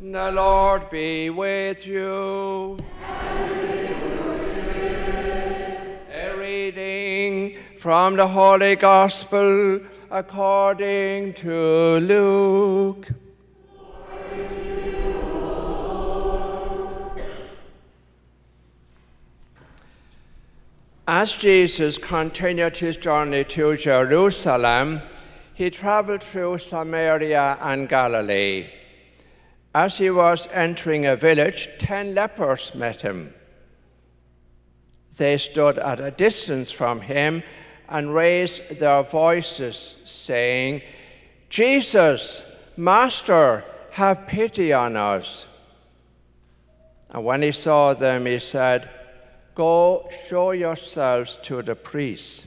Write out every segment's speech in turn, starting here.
The Lord be with you. And with your spirit. A reading from the Holy Gospel according to Luke. Glory to you, O Lord. As Jesus continued his journey to Jerusalem, he traveled through Samaria and Galilee. As he was entering a village, 10 lepers met him. They stood at a distance from him and raised their voices, saying, "Jesus, Master, have pity on us." And when he saw them, he said, "Go show yourselves to the priests."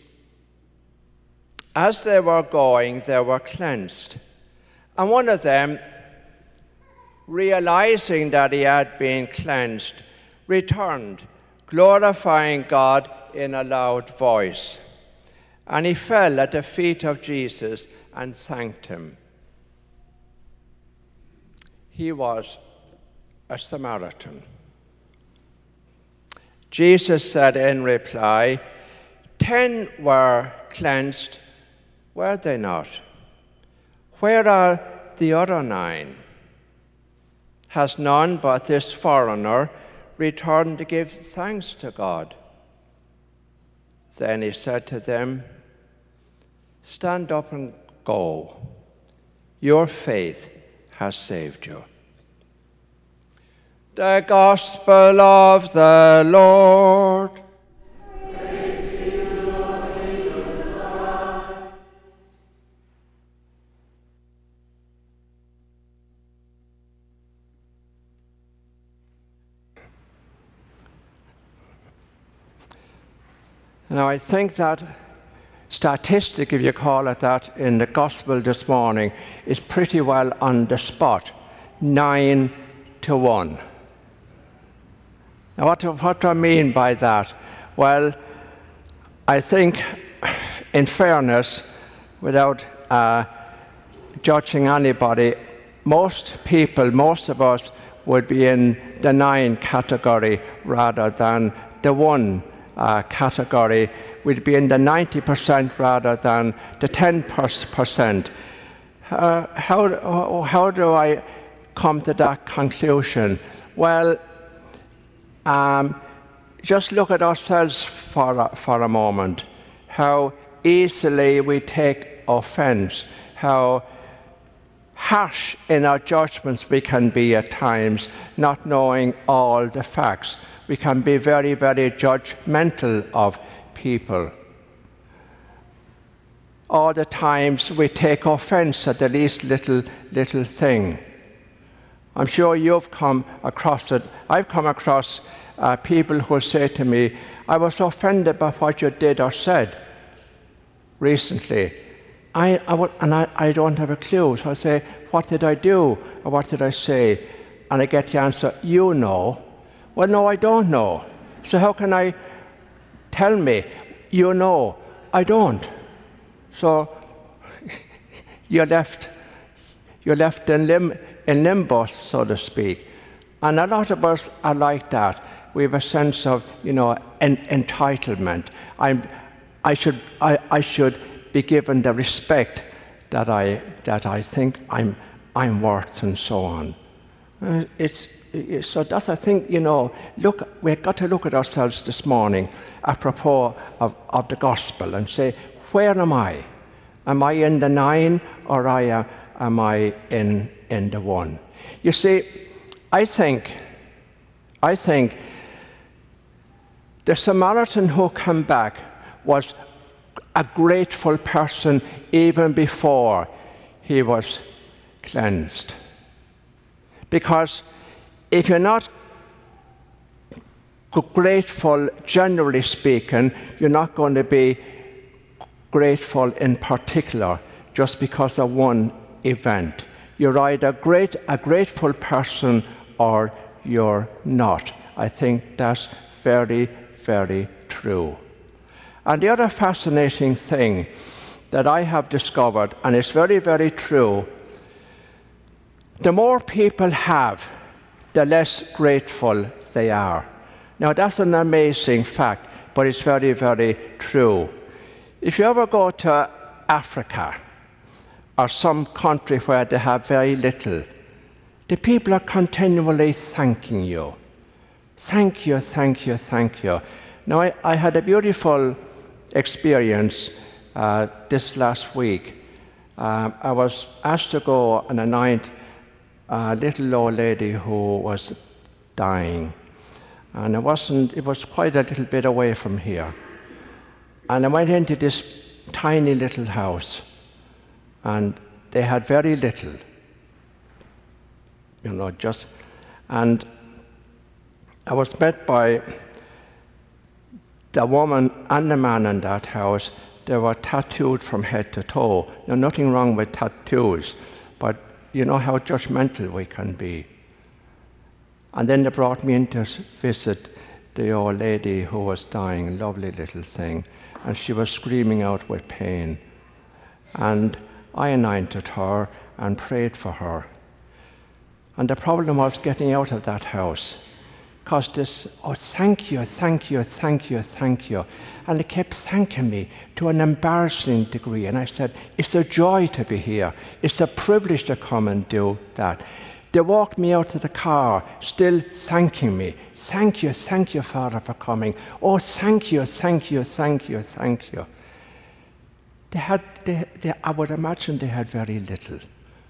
As they were going, they were cleansed. And one of them, realizing that he had been cleansed, returned, glorifying God in a loud voice. And he fell at the feet of Jesus and thanked him. He was a Samaritan. Jesus said in reply, 10 were cleansed, were they not? Where are the other 9? Has none but this foreigner returned to give thanks to God? Then he said to them, "Stand up and go. Your faith has saved you." The Gospel of the Lord. Praise to you, Lord Jesus Christ. Now, I think that statistic, if you call it that, in the Gospel this morning is pretty well on the spot, 9 to 1. Now, what do I mean by that? Well, I think, in fairness, without judging anybody, most people, most of us, would be in the 9 category rather than the 1 category. We'd be in the 90% rather than the 10%. How do I come to that conclusion? Well, just look at ourselves for a moment. How easily we take offense, how harsh in our judgments we can be at times, not knowing all the facts. We can be very, very judgmental of people. All the times we take offense at the least little thing. I'm sure you've come across it. I've come across people who say to me, "I was offended by what you did or said recently." I don't have a clue. So I say, "What did I do or what did I say?" And I get the answer, "You know." Well, no, I don't know. So how can I tell me, "You know"? I don't. So you're left in limbo, so to speak. And a lot of us are like that. We have a sense of, entitlement. I should be given the respect that I think I'm worth, and so on. So that's, I think, look, we've got to look at ourselves this morning apropos of the gospel and say, where am I? Am I in the 9 or am I in the 1? You see, I think the Samaritan who came back was a grateful person even before he was cleansed. Because if you're not grateful, generally speaking, you're not going to be grateful in particular just because of one event. You're either a grateful person or you're not. I think that's very, very true. And the other fascinating thing that I have discovered, and it's very, very true, the more people have, the less grateful they are. Now that's an amazing fact, but it's very, very true. If you ever go to Africa or some country where they have very little, the people are continually thanking you. Thank you, thank you, thank you. Now I had a beautiful experience this last week. I was asked to go and anoint a little old lady who was dying. And it was quite a little bit away from here. And I went into this tiny little house, and they had very little, and I was met by the woman and the man in that house. They were tattooed from head to toe. Now, nothing wrong with tattoos, but you know how judgmental we can be. And then they brought me in to visit the old lady who was dying, a lovely little thing, and she was screaming out with pain. And I anointed her and prayed for her. And the problem was getting out of that house, because this, oh, thank you, thank you, thank you, thank you. And they kept thanking me to an embarrassing degree. And I said, it's a joy to be here. It's a privilege to come and do that. They walked me out to the car, still thanking me. Thank you, Father, for coming. Oh, thank you, thank you, thank you, thank you. I would imagine they had very little,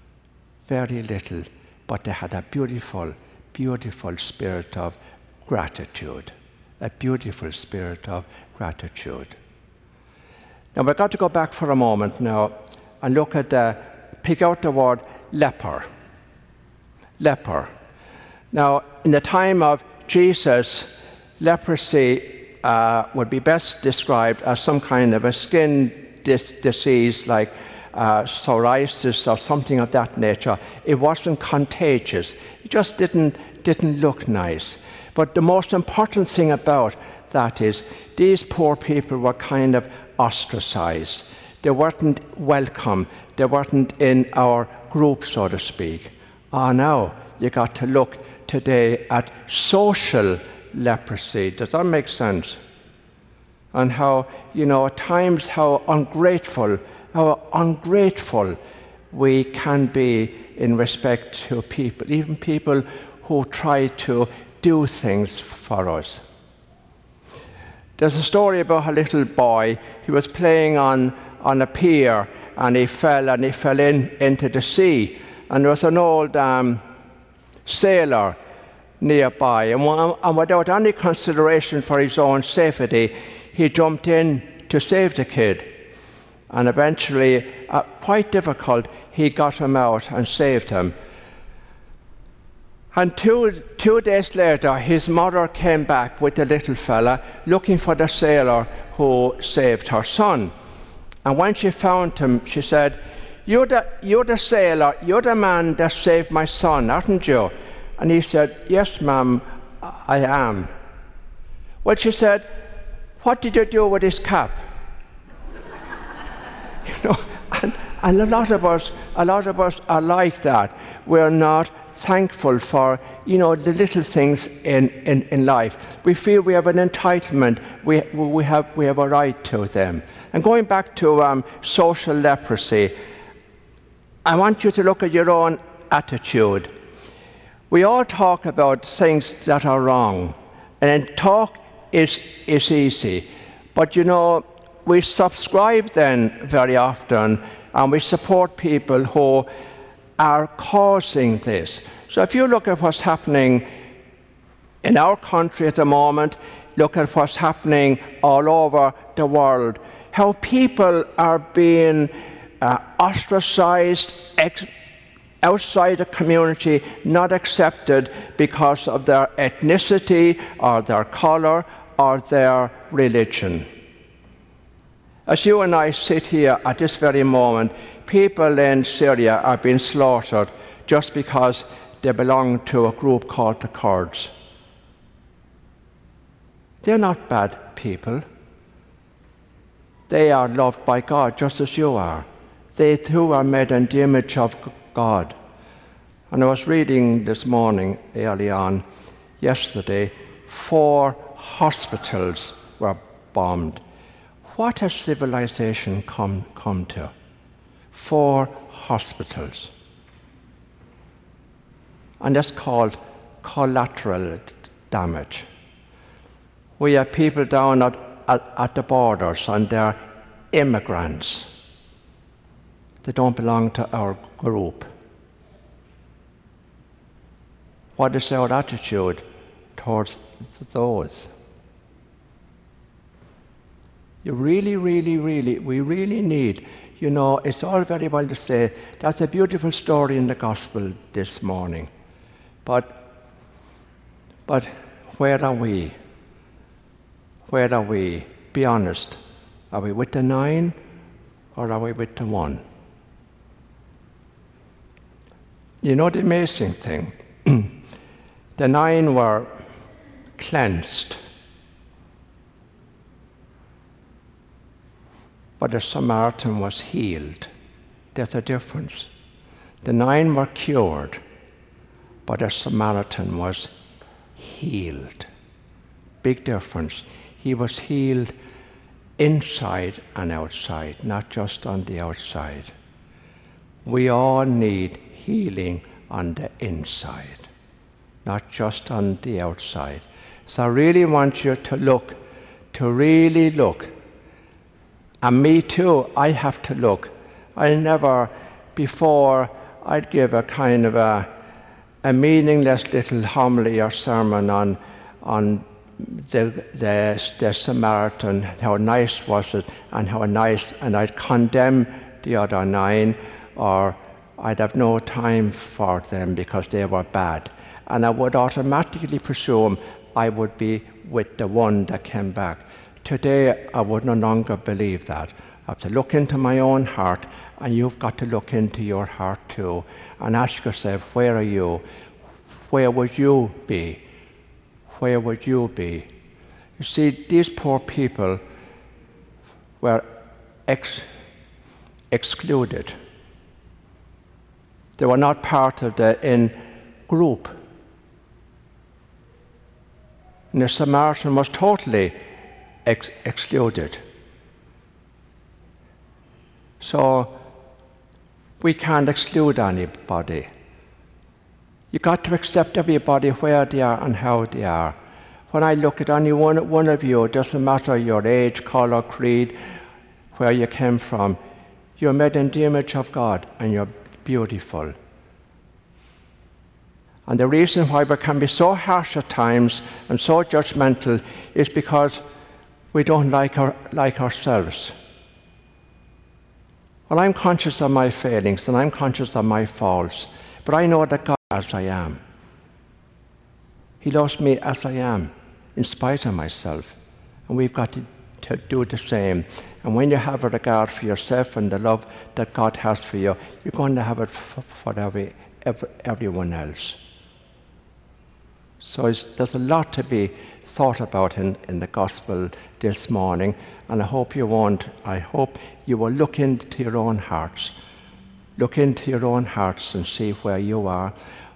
but they had a beautiful, beautiful spirit of gratitude, a beautiful spirit of gratitude. Now we've got to go back for a moment now and pick out the word leper. Leper. Now, in the time of Jesus, leprosy would be best described as some kind of a skin disease like psoriasis or something of that nature. It wasn't contagious. It just didn't look nice. But the most important thing about that is these poor people were kind of ostracized. They weren't welcome. They weren't in our group, so to speak. Now you got to look today at social leprosy. Does that make sense? And how, at times how ungrateful we can be in respect to people, even people who try to do things for us. There's a story about a little boy. He was playing on a pier, and he fell into the sea. And there was an old sailor nearby, and without any consideration for his own safety, he jumped in to save the kid. And eventually, quite difficult, he got him out and saved him. And two days later, his mother came back with the little fella looking for the sailor who saved her son. And when she found him, she said, You're the sailor, you're the man that saved my son, aren't you? And he said, Yes, ma'am, I am. Well, she said, What did you do with his cap? And a lot of us are like that. We're not thankful for, the little things in life. We feel we have an entitlement. We have a right to them. And going back to social leprosy, I want you to look at your own attitude. We all talk about things that are wrong, and talk is easy. But we subscribe then very often, and we support people who are causing this. So if you look at what's happening in our country at the moment, look at what's happening all over the world, how people are being ostracized, outside the community, not accepted because of their ethnicity or their color or their religion. As you and I sit here at this very moment, people in Syria are being slaughtered just because they belong to a group called the Kurds. They're not bad people. They are loved by God just as you are. They too are made in the image of God. And I was reading this morning, early on, yesterday, 4 hospitals were bombed. What has civilization come to? 4 hospitals. And that's called collateral damage. We have people down at the borders, and they're immigrants. They don't belong to our group. What is our attitude towards those? We really need, it's all very well to say, that's a beautiful story in the gospel this morning. But where are we? Where are we? Be honest. Are we with the 9 or are we with the 1? You know the amazing thing? The 9 were cleansed, but the Samaritan was healed. There's a difference. The 9 were cured, but the Samaritan was healed. Big difference. He was healed inside and outside, not just on the outside. We all need healing on the inside, not just on the outside. So I really want you to really look. And me too, I have to look. I never, before, I'd give a kind of a meaningless little homily or sermon on the Samaritan, how nice was it, and and I'd condemn the other 9, or I'd have no time for them because they were bad. And I would automatically presume I would be with the 1 that came back. Today, I would no longer believe that. I have to look into my own heart, and you've got to look into your heart too, and ask yourself, where are you? Where would you be? Where would you be? You see, these poor people were excluded. They were not part of the in-group. And the Samaritan was totally excluded. So we can't exclude anybody. You got to accept everybody where they are and how they are. When I look at any one of you, it doesn't matter your age, color, creed, where you came from, you're made in the image of God and you're beautiful. And the reason why we can be so harsh at times and so judgmental is because we don't like ourselves. Well, I'm conscious of my failings and I'm conscious of my faults, but I know that God as I am. He loves me as I am, in spite of myself. And we've got to do the same. And when you have a regard for yourself and the love that God has for you, you're going to have it for everyone else. So there's a lot to be thought about in the gospel this morning, and I hope you will look into your own hearts. Look into your own hearts and see where you are,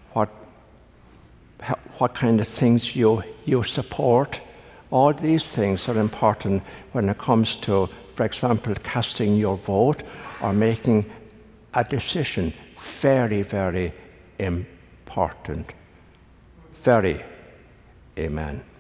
what kind of things you support. All these things are important when it comes to, for example, casting your vote or making a decision. Very, very important. Very. Amen.